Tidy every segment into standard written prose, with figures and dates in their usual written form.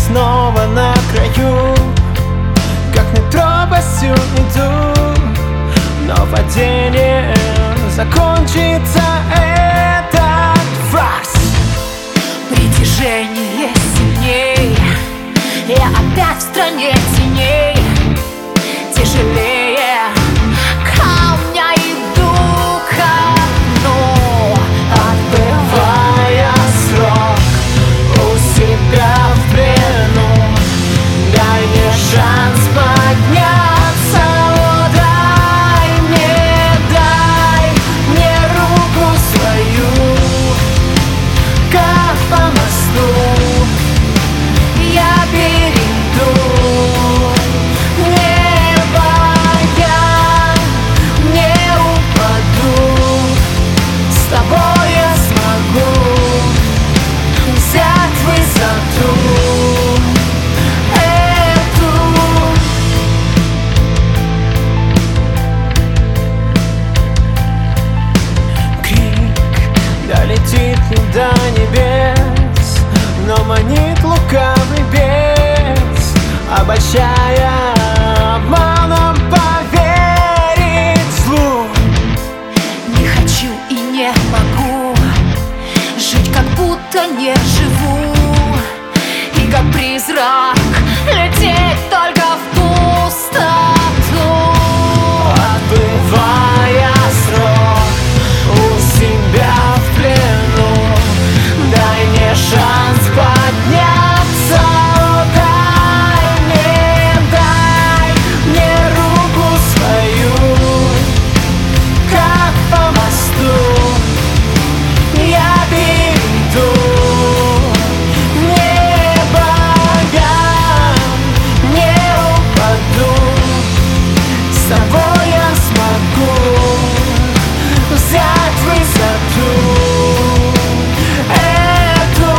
снова на краю, как метро босью иду, но падение закончится этот фарс. Притяжение сильней, я опять в стране теней. Тяжелее камня иду ко дну, отбывая срок у себя в плену. Дай мне шанс подняться, о, дай мне руку свою, как по мосту я перейду. Небо я не упаду, с тобой я смогу взять высоту эту. Крик долетит не до небес, но манит лукавый бес, обольщая обманом поверить злу. не хочу и не могу жить, как будто не живу, и как призрак лететь только в пустоту. Отбывая срок у себя в плену, дай мне шанс подняться, о, дай мне руку свою, как по мосту я перейду. Небо я не упаду, с тобой я смогу взять высоту эту.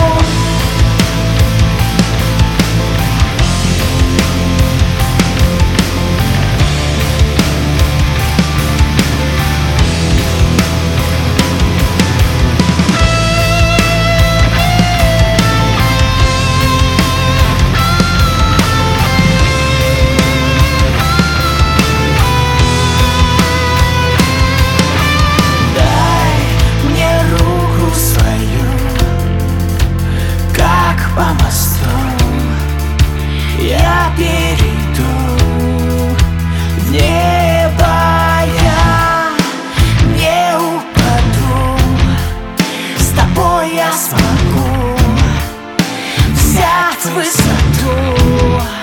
Дай мне руку свою, как по мосту я перейду. В небо я не упаду, с тобой я смогу взять высоту.